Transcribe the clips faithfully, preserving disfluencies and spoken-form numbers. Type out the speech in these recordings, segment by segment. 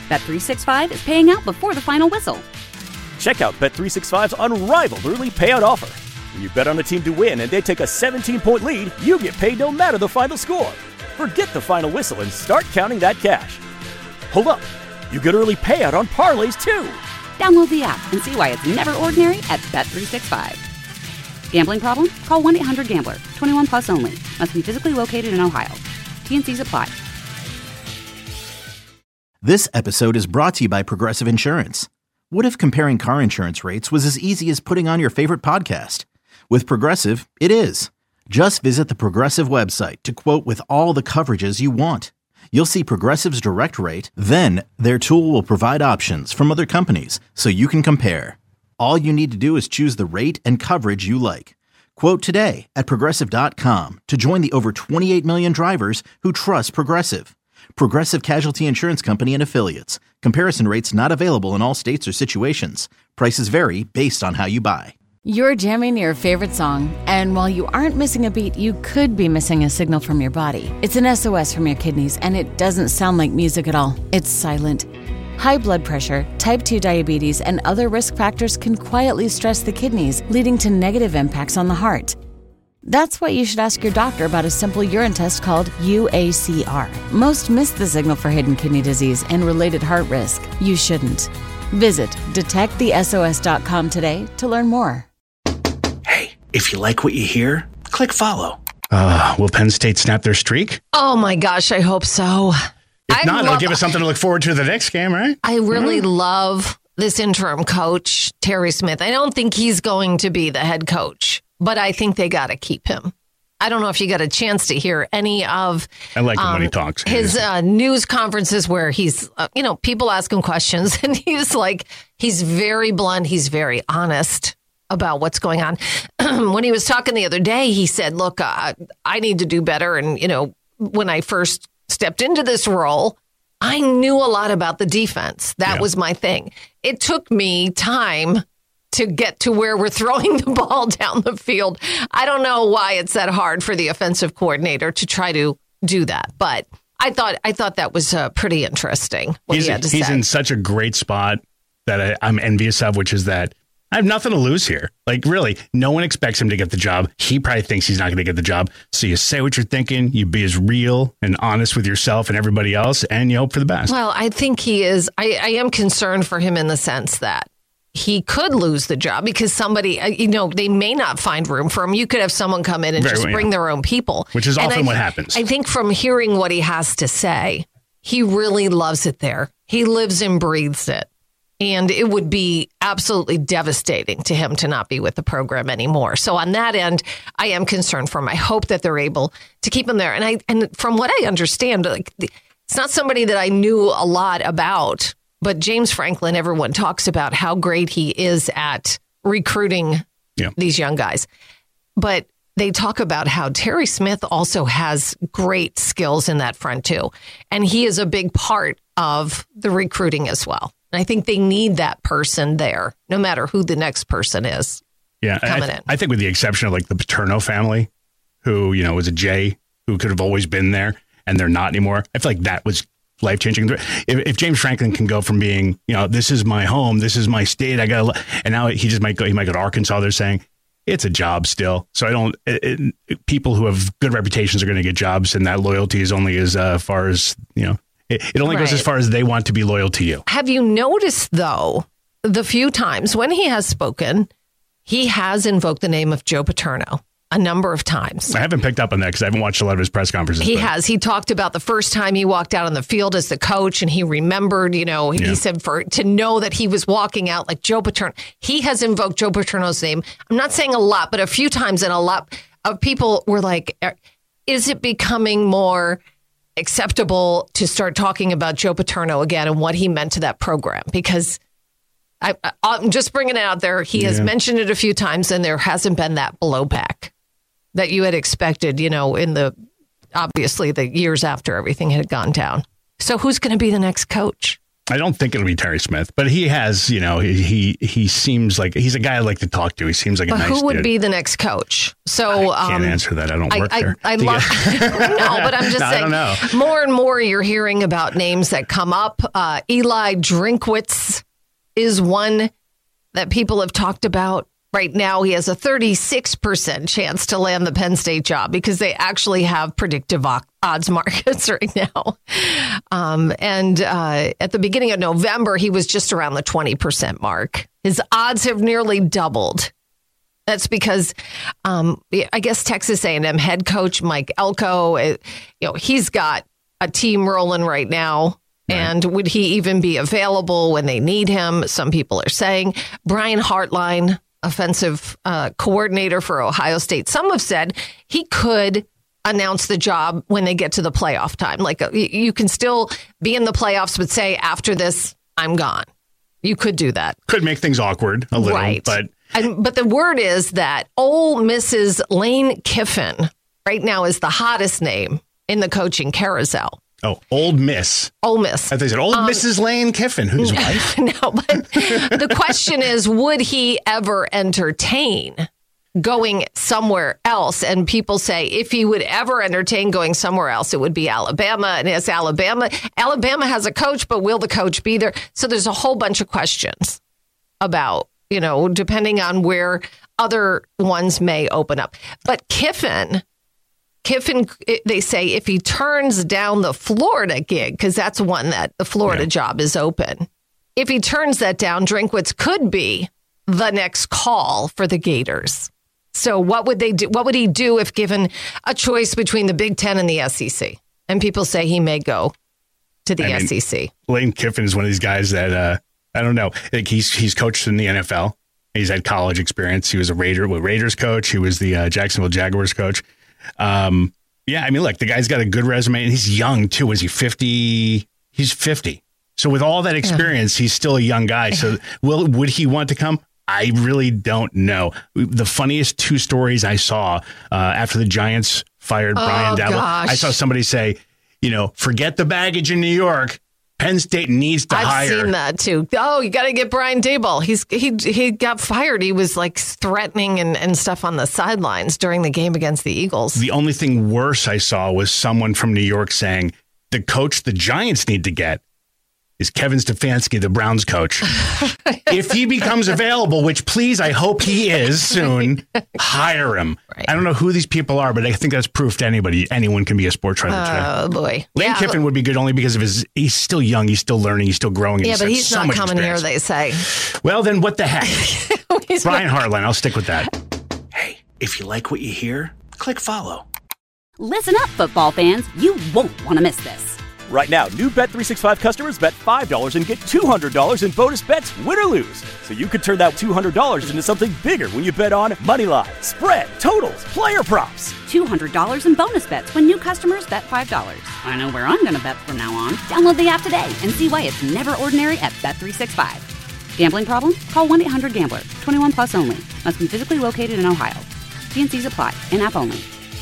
Bet three sixty-five is paying out before the final whistle. Check out Bet three sixty-five's unrivaled early payout offer. When you bet on a team to win and they take a seventeen-point lead, you get paid no matter the final score. Forget the final whistle and start counting that cash. Hold up. You get early payout on parlays, too. Download the app and see why it's never ordinary at Bet three sixty-five. Gambling problem? Call one eight hundred gambler. twenty-one plus only. Must be physically located in Ohio. T and C's apply. This episode is brought to you by Progressive Insurance. What if comparing car insurance rates was as easy as putting on your favorite podcast? With Progressive, it is. Just visit the Progressive website to quote with all the coverages you want. You'll see Progressive's direct rate, then their tool will provide options from other companies so you can compare. All you need to do is choose the rate and coverage you like. Quote today at Progressive dot com to join the over twenty-eight million drivers who trust Progressive. Progressive Casualty Insurance Company and Affiliates. Comparison rates not available in all states or situations. Prices vary based on how you buy. You're jamming your favorite song, and while you aren't missing a beat, you could be missing a signal from your body. It's an S O S from your kidneys, and it doesn't sound like music at all. It's silent. High blood pressure, type two diabetes, and other risk factors can quietly stress the kidneys, leading to negative impacts on the heart. That's why you should ask your doctor about a simple urine test called U A C R. Most miss the signal for hidden kidney disease and related heart risk. You shouldn't. Visit detect the S O S dot com today to learn more. Hey, if you like what you hear, click follow. Uh, will Penn State snap their streak? Oh my gosh, I hope so. If I not, love, it'll give us something to look forward to the next game, right? I really mm. love this interim coach, Terry Smith. I don't think he's going to be the head coach, but I think they got to keep him. I don't know if you got a chance to hear any of I like him um, when he talks. his uh, news conferences where he's, uh, you know, people ask him questions and he's like, he's very blunt. He's very honest about what's going on. When he was talking the other day, he said, look, uh, I need to do better. And, you know, when I first stepped into this role, I knew a lot about the defense. That yeah. was my thing. It took me time to get to where we're throwing the ball down the field. I don't know why it's that hard for the offensive coordinator to try to do that, but I thought I thought that was uh, pretty interesting what he's, he had to he's say. in such a great spot that I, I'm envious of, which is that I have nothing to lose here. Like, really, no one expects him to get the job. He probably thinks he's not going to get the job. So you say what you're thinking, you be as real and honest with yourself and everybody else, and you hope for the best. Well, I think he is. I, I am concerned for him in the sense that he could lose the job because somebody, you know, they may not find room for him. You could have someone come in and Very just well, bring yeah. their own people. Which is and often I, what happens. I think from hearing what he has to say, he really loves it there. He lives and breathes it. And it would be absolutely devastating to him to not be with the program anymore. So on that end, I am concerned for him. I hope that they're able to keep him there. And I, and from what I understand, like it's not somebody that I knew a lot about. But James Franklin, everyone talks about how great he is at recruiting yeah. these young guys. But they talk about how Terry Smith also has great skills in that front, too. And he is a big part of the recruiting as well. And I think they need that person there, no matter who the next person is. Yeah, coming I, th- in. I think with the exception of like the Paterno family, who, you know, was a J who could have always been there and they're not anymore. I feel like that was life changing. If, if James Franklin can go from being, you know, this is my home, this is my state, I got to, and now he just might go, he might go to Arkansas. They're saying it's a job still. So I don't, it, it, people who have good reputations are going to get jobs, and that loyalty is only as uh, far as, you know, it, it only right. goes as far as they want to be loyal to you. Have you noticed, though, the few times when he has spoken, he has invoked the name of Joe Paterno a number of times. I haven't picked up on that because I haven't watched a lot of his press conferences. He but. has. He talked about the first time he walked out on the field as the coach, and he remembered, you know, he yeah. said for to know that he was walking out like Joe Paterno. He has invoked Joe Paterno's name. I'm not saying a lot, but a few times, and a lot of people were like, is it becoming more acceptable to start talking about Joe Paterno again and what he meant to that program? Because I, I'm just bringing it out there. He yeah. has mentioned it a few times, and there hasn't been that blowback that you had expected, you know, in the, obviously, the years after everything had gone down. So who's going to be the next coach? I don't think it'll be Terry Smith, but he has, you know, he he, he seems like he's a guy I like to talk to. He seems like a but nice who would dude. be the next coach? So I can't um, answer that. I don't I, work I, there. I love no, but I'm just no, saying. I don't know. More and more, you're hearing about names that come up. Uh, Eli Drinkwitz is one that people have talked about. Right now, he has a thirty-six percent chance to land the Penn State job because they actually have predictive odds markets right now. Um, and uh, at the beginning of November, he was just around the twenty percent mark. His odds have nearly doubled. That's because um, I guess Texas A and M head coach Mike Elko, you know, he's got a team rolling right now. Right. And would he even be available when they need him? Some people are saying Brian Hartline, offensive uh, coordinator for Ohio State. Some have said he could announce the job when they get to the playoff time. Like uh, you can still be in the playoffs, but say after this, I'm gone. You could do that. Could make things awkward a little, right. but and, but the word is that Ole Missus Lane Kiffin right now is the hottest name in the coaching carousel. Oh, Old Miss. Ole Miss. I thought they said Old um, Missus Lane Kiffin, whose wife? No, but the question is, would he ever entertain going somewhere else? And people say if he would ever entertain going somewhere else, it would be Alabama. And as Alabama, Alabama has a coach, but will the coach be there? So there's a whole bunch of questions about, you know, depending on where other ones may open up. But Kiffin... Kiffin, they say if he turns down the Florida gig, because that's one that the Florida yeah. job is open. If he turns that down, Drinkwitz could be the next call for the Gators. So what would they do? What would he do if given a choice between the Big Ten and the S E C? And people say he may go to the I S E C. Mean, Lane Kiffin is one of these guys that uh, I don't know. Like he's he's coached in the N F L. He's had college experience. He was a Raider, a Raiders coach. He was the uh, Jacksonville Jaguars coach. Um, yeah, I mean, look, the guy's got a good resume and he's young too. Was he fifty? He's fifty. So with all that experience, yeah. he's still a young guy. So will, would he want to come? I really don't know. The funniest two stories I saw uh, after the Giants fired oh, Brian Daboll, gosh. I saw somebody say, you know, forget the baggage in New York. Penn State needs to I've hire. I've seen that too. Oh, you got to get Brian Daboll. He's he he got fired. He was like threatening and, and stuff on the sidelines during the game against the Eagles. The only thing worse I saw was someone from New York saying the coach the Giants need to get is Kevin Stefanski, the Browns coach. If he becomes available, which please, I hope he is soon, hire him. Right. I don't know who these people are, but I think that's proof to anybody. Anyone can be a sports writer today. Oh, boy. Lane yeah, Kiffin but, would be good only because of his, he's still young, he's still learning, he's still growing. Yeah, he's but he's so not coming experience. here, they say. Well, then what the heck? Brian not- Hartline, I'll stick with that. Hey, if you like what you hear, click follow. Listen up, football fans. You won't want to miss this. Right now, new Bet three sixty-five customers bet five dollars and get two hundred dollars in bonus bets, win or lose. So you could turn that two hundred dollars into something bigger when you bet on money line, spread, totals, player props. two hundred dollars in bonus bets when new customers bet five dollars. I know where I'm going to bet from now on. Download the app today and see why it's never ordinary at Bet three sixty-five. Gambling problem? Call one eight hundred gambler. twenty-one plus only. Must be physically located in Ohio. T and C's apply. In-app only.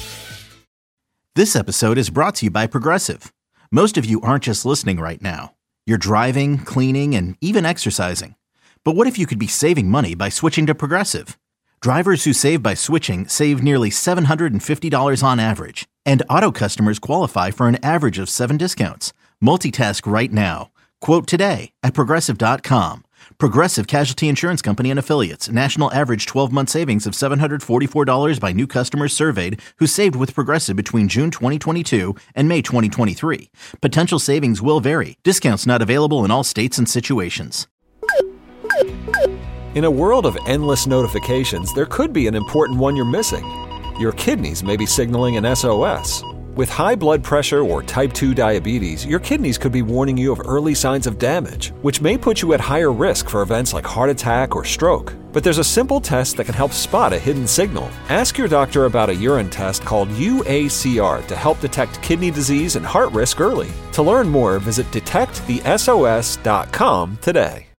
This episode is brought to you by Progressive. Most of you aren't just listening right now. You're driving, cleaning, and even exercising. But what if you could be saving money by switching to Progressive? Drivers who save by switching save nearly seven hundred fifty dollars on average. And auto customers qualify for an average of seven discounts. Multitask right now. Quote today at Progressive dot com. Progressive Casualty Insurance Company and Affiliates. National average twelve-month savings of seven hundred forty-four dollars by new customers surveyed who saved with Progressive between June twenty twenty-two and May twenty twenty-three. Potential savings will vary. Discounts not available in all states and situations. In a world of endless notifications, there could be an important one you're missing. Your kidneys may be signaling an S O S. With high blood pressure or type two diabetes, your kidneys could be warning you of early signs of damage, which may put you at higher risk for events like heart attack or stroke. But there's a simple test that can help spot a hidden signal. Ask your doctor about a urine test called U A C R to help detect kidney disease and heart risk early. To learn more, visit detect the S O S dot com today.